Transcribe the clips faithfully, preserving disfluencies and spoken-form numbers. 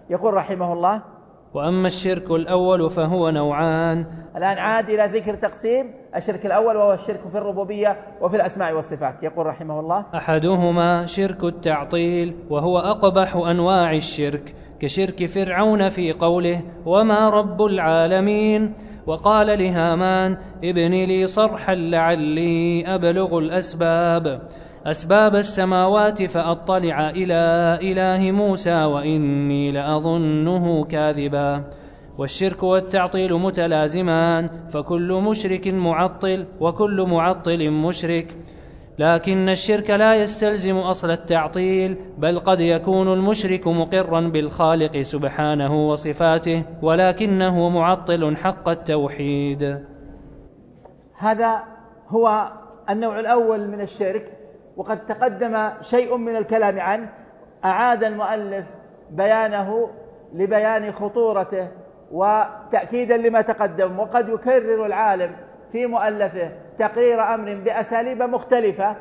يقول رحمه الله: وأما الشرك الأول فهو نوعان. الآن عاد إلى ذكر تقسيم الشرك الأول، وهو الشرك في الربوبية وفي الأسماء والصفات. يقول رحمه الله: أحدهما شرك التعطيل، وهو أقبح أنواع الشرك، كشرك فرعون في قوله: وما رب العالمين. وقال لهامان: ابن لي صرحا لعلي أبلغ الأسباب أسباب السماوات فأطلع إلى إله موسى وإني لأظنه كاذبا. والشرك والتعطيل متلازمان، فكل مشرك معطل وكل معطل مشرك، لكن الشرك لا يستلزم أصل التعطيل، بل قد يكون المشرك مقرا بالخالق سبحانه وصفاته ولكنه معطل حق التوحيد. هذا هو النوع الأول من الشرك، وقد تقدم شيء من الكلام عنه. أعاد المؤلف بيانه لبيان خطورته وتأكيدا لما تقدم. وقد يكرر العالم في مؤلفه تقرير أمر بأساليب مختلفة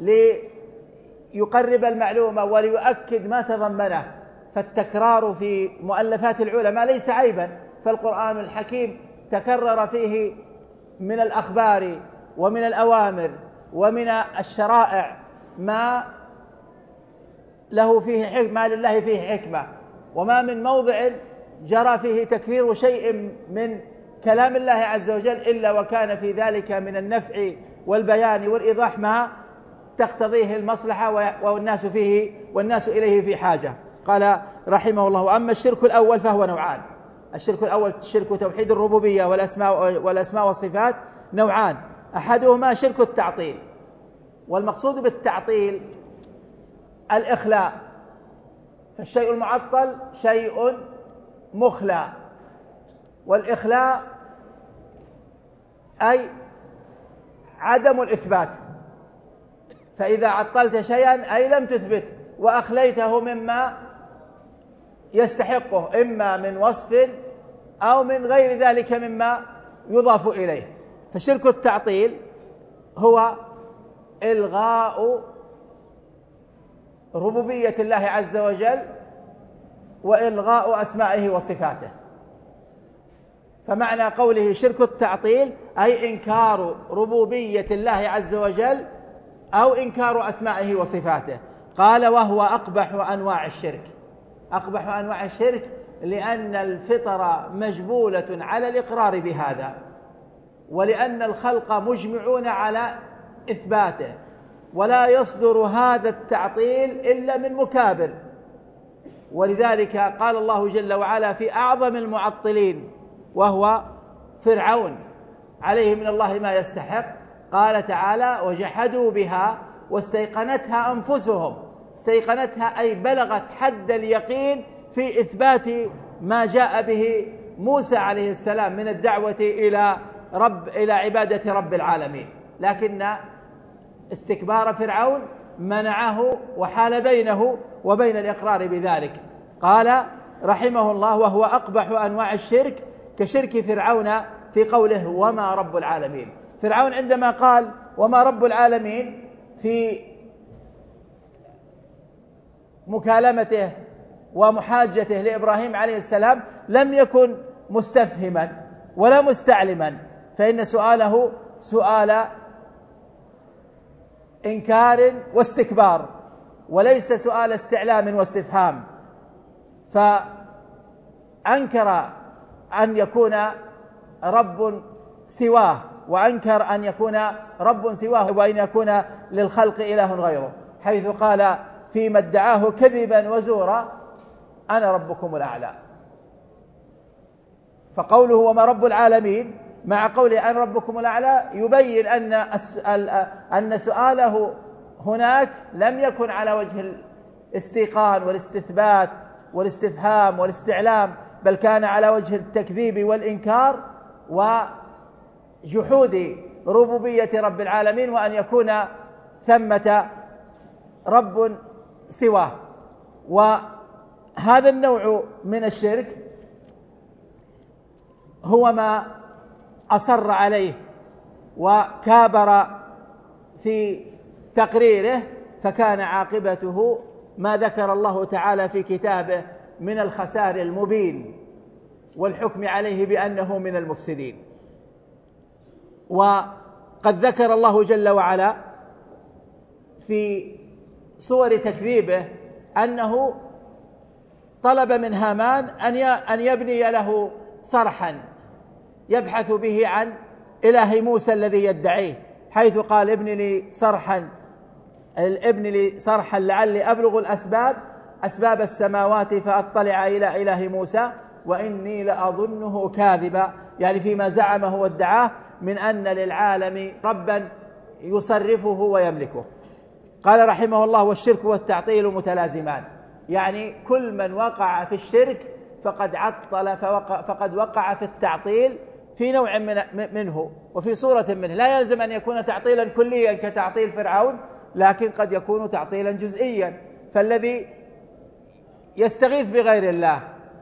ليقرب المعلومة وليؤكد ما تضمنه، فالتكرار في مؤلفات العلماء ليس عيبا، فالقرآن الحكيم تكرر فيه من الأخبار ومن الأوامر ومن الشرائع ما له فيه حكمة، ما لله فيه حكمة، وما من موضع جرى فيه تكرير شيء من كلام الله عز وجل إلا وكان في ذلك من النفع والبيان والإيضاح ما تقتضيه المصلحة والناس فيه والناس إليه في حاجة. قال رحمه الله: وأما الشرك الأول فهو نوعان. الشرك الأول شرك توحيد الربوبية والأسماء, والأسماء والصفات نوعان. أحدهما شرك التعطيل، والمقصود بالتعطيل الإخلاء، فالشيء المعطل شيء مخلى، والإخلاء أي عدم الإثبات، فإذا عطلت شيئا أي لم تثبت وأخليته مما يستحقه إما من وصف أو من غير ذلك مما يضاف إليه. فشرك التعطيل هو إلغاء ربوبية الله عز وجل وإلغاء أسمائه وصفاته. فمعنى قوله شرك التعطيل أي إنكار ربوبية الله عز وجل أو إنكار أسمائه وصفاته. قال: وهو أقبح أنواع الشرك. أقبح أنواع الشرك لأن الفطرة مجبولة على الإقرار بهذا، ولأن الخلق مجمعون على إثباته، ولا يصدر هذا التعطيل إلا من مكابر. ولذلك قال الله جل وعلا في أعظم المعطلين وهو فرعون عليه من الله ما يستحق، قال تعالى: وجحدوا بها واستيقنتها أنفسهم. استيقنتها أي بلغت حد اليقين في إثبات ما جاء به موسى عليه السلام من الدعوة إلى رب إلى عبادة رب العالمين، لكن استكبار فرعون منعه وحال بينه وبين الإقرار بذلك. قال رحمه الله: وهو أقبح أنواع الشرك كشرك فرعون في قوله: وما رب العالمين. فرعون عندما قال وما رب العالمين في مكالمته ومحاجته لإبراهيم عليه السلام لم يكن مستفهما ولا مستعلما، فإن سؤاله سؤال إنكار واستكبار وليس سؤال استعلام واستفهام، فأنكر أن يكون رب سواه، وأنكر أن يكون رب سواه وأن يكون للخلق إله غيره، حيث قال فيما ادعاه كذبا وزورا: أنا ربكم الأعلى. فقوله وما رب العالمين مع قوله أنا ربكم الأعلى يبين أن أن سؤاله هناك لم يكن على وجه الاستيقان والاستثبات والاستفهام والاستعلام، بل كان على وجه التكذيب والإنكار وجحود ربوبية رب العالمين، وأن يكون ثمة رب سواه. وهذا النوع من الشرك هو ما أصر عليه وكابر في تقريره، فكان عاقبته ما ذكر الله تعالى في كتابه من الخسار المبين والحكم عليه بأنه من المفسدين. وقد ذكر الله جل وعلا في صور تكذيبه أنه طلب من هامان أن يبني له صرحا يبحث به عن إله موسى الذي يدعيه، حيث قال ابن لي صرحا ابن لي صرحا لعلي أبلغ الأسباب أسباب السماوات فأطلع إلى إله موسى وإني لأظنه كاذبا، يعني فيما زعمه وادعاه من أن للعالم ربا يصرفه ويملكه. قال رحمه الله: والشرك والتعطيل متلازمان، يعني كل من وقع في الشرك فقد عطل فوقع فقد وقع في التعطيل في نوع من منه وفي صورة منه. لا يلزم أن يكون تعطيلا كليا كتعطيل فرعون، لكن قد يكون تعطيلا جزئيا. فالذي يستغيث بغير الله،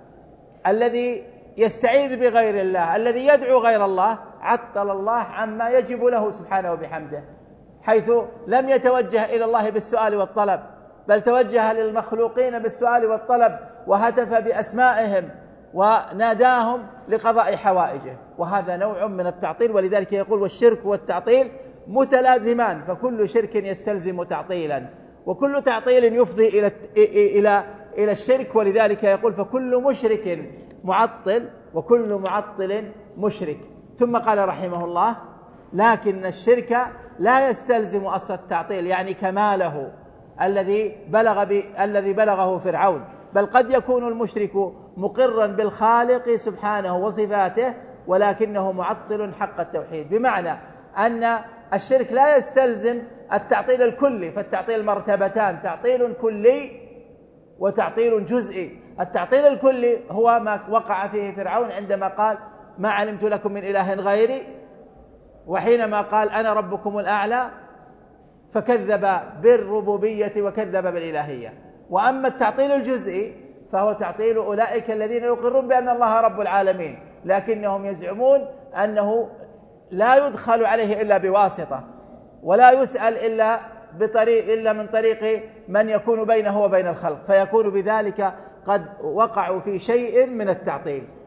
الذي يستعيذ بغير الله، الذي يدعو غير الله، عطل الله عما يجب له سبحانه وبحمده، حيث لم يتوجه إلى الله بالسؤال والطلب، بل توجه للمخلوقين بالسؤال والطلب، وهتف بأسمائهم وناداهم لقضاء حوائجه، وهذا نوع من التعطيل. ولذلك يقول: والشرك والتعطيل متلازمان، فكل شرك يستلزم تعطيلا، وكل تعطيل يفضي إلى إلى إلى الشرك. ولذلك يقول: فكل مشرك معطل وكل معطل مشرك. ثم قال رحمه الله: لكن الشرك لا يستلزم أصل التعطيل، يعني كماله الذي بلغ ب... الذي بلغه فرعون، بل قد يكون المشرك مقرا بالخالق سبحانه وصفاته ولكنه معطل حق التوحيد، بمعنى أن الشرك لا يستلزم التعطيل الكلي، فالتعطيل مرتبتان: تعطيل كلي وتعطيل جزئي. التعطيل الكلي هو ما وقع فيه فرعون عندما قال: ما علمت لكم من إله غيري، وحينما قال: أنا ربكم الأعلى، فكذب بالربوبية وكذب بالإلهية. وأما التعطيل الجزئي فهو تعطيل أولئك الذين يقرون بأن الله رب العالمين، لكنهم يزعمون أنه لا يدخل عليه إلا بواسطة، ولا يسأل إلا بطريق إلا من طريق من يكون بينه وبين الخلق، فيكون بذلك قد وقعوا في شيء من التعطيل.